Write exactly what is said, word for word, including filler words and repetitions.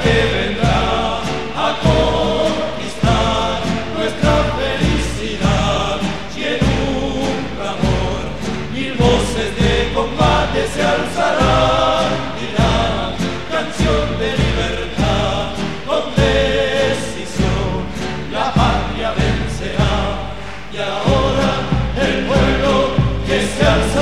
que vendrá a conquistar nuestra felicidad. Y en un clamor mil voces de combate se alzarán, dirán canción de libertad, con decisión la patria vencerá. Y ahora el pueblo que se alza